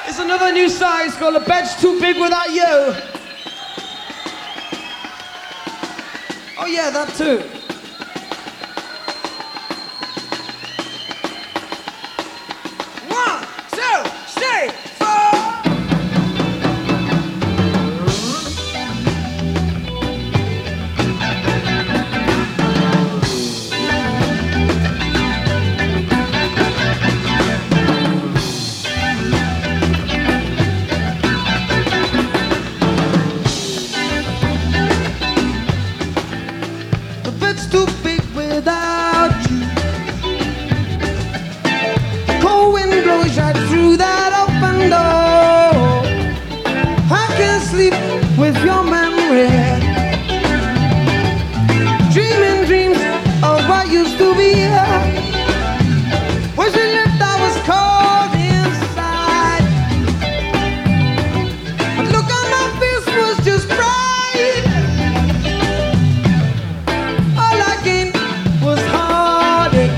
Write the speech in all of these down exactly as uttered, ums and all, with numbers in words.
It's another new song. It's called "The Bed's Too Big Without You." Oh yeah, that too. One, two, three, four. The bed's too big without you. Cold wind blows right through that open door. I can't sleep with your memory. Dreaming dreams of what used to be. When she lived, I was cold inside. But look on my face was just bright. All I gained was heartache.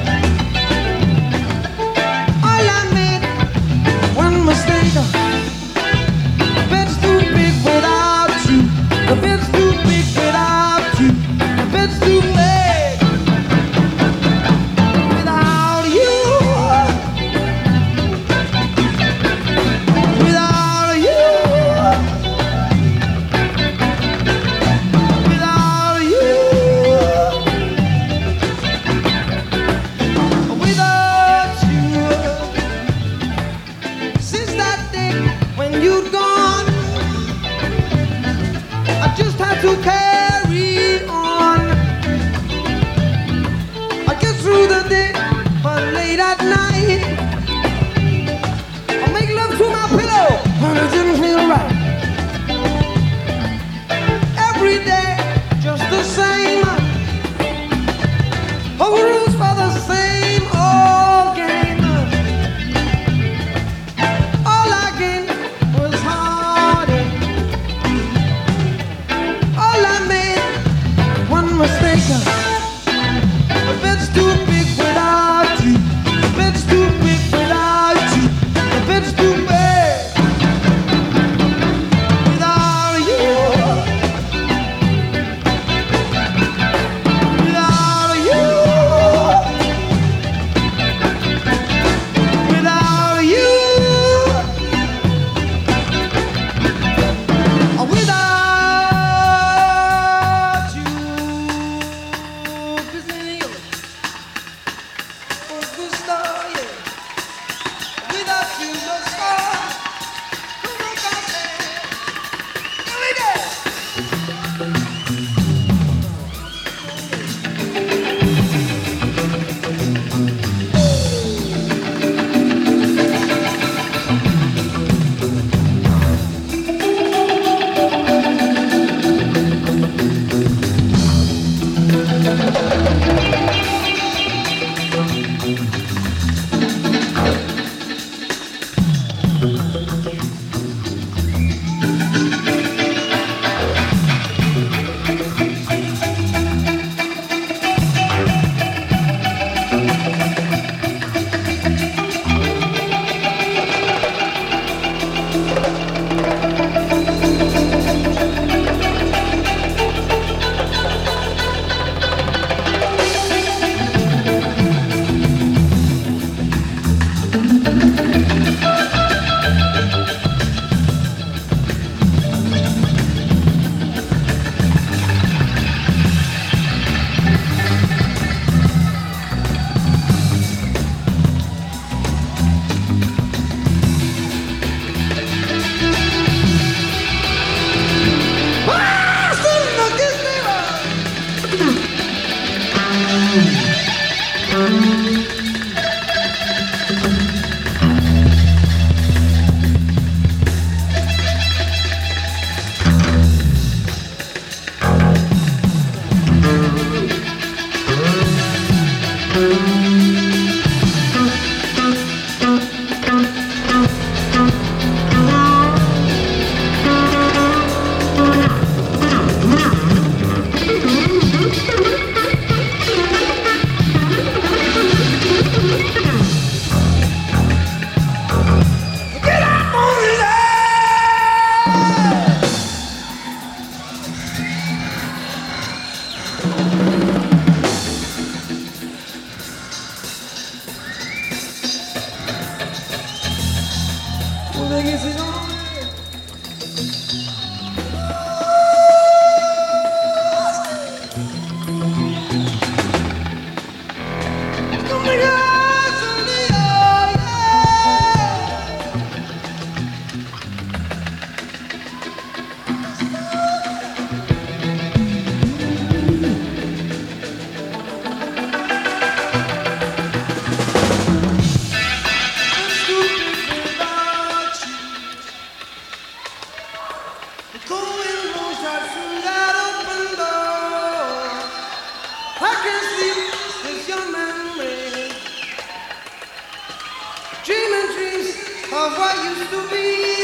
All I made one mistake. The bed's too big without you. make it sing on. Dreaming dreams of what used to be.